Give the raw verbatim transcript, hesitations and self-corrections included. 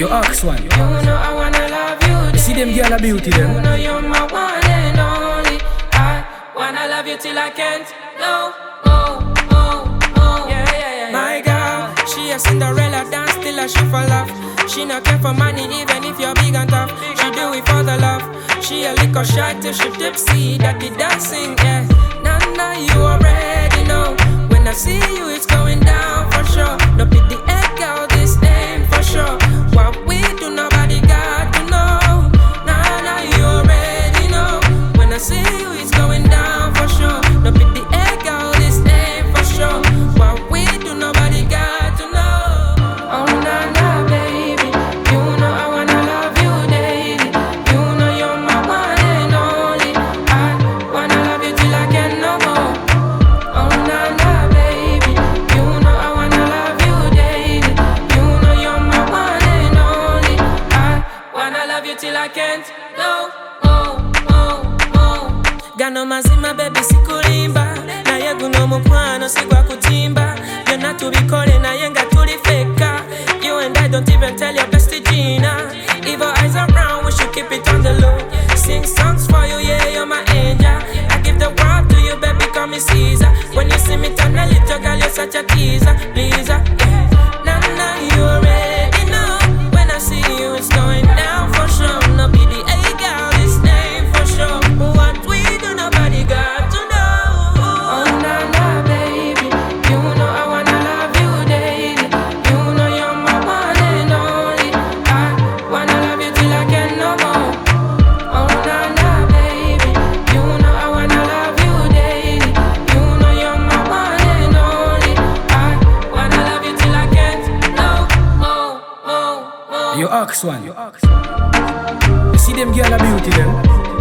You ask one. You know I wanna love you daily. You see them girl a beauty them. You know you're my one and only. I wanna love you till I can't. No, oh, oh, oh. Yeah, yeah, yeah. My girl, she a Cinderella dance till I she for love. She not care for money even if you're big and tough. She do it for the love. She a liquor shy till she tipsy. That be dancing, yeah. Nah, nah, you already know. When I see you, it's going down for sure. No be the egg girl, this ain't for sure. What we do, nobody got to know. Nah, nah, you already know. When I see you, it's going down for sure. No be the egg girl, this ain't for sure. What we do, nobody got to know. Oh, nah, nah, baby. You know I wanna love you daily. You know you're my one and only. I wanna love you till I can't no more. Oh, nah, nah, baby. You know I wanna love you daily. You know you're my one and only. I wanna love you till I can't. No, oh, oh, oh. Gano mazima baby sikulimba. Na yegu no mukwano sigwa kutimba. Yona tubikole na yenga tulifeka. You and I don't even tell your bestie Gina. Evil eyes around, we should keep it on the low. Sing songs for you, yeah, you're my angel. I give the world to you, baby, call me Caesar. When you see me turn a little girl, you're such a teaser, pleaser, yeah. Nah, nah, you already know. When I see you, it's going down for sure. No be the A girl, this name for sure. What we do, nobody got to know. Oh, nah, nah, baby. You know I wanna love you daily. You know you're my one and only. I wanna love you till I can't no more. Oh, nah, nah, baby. You know I wanna love you daily. You know you're my one and only. I wanna love you till I can't no more, more, more. You ask one. You see them girl a beauty them.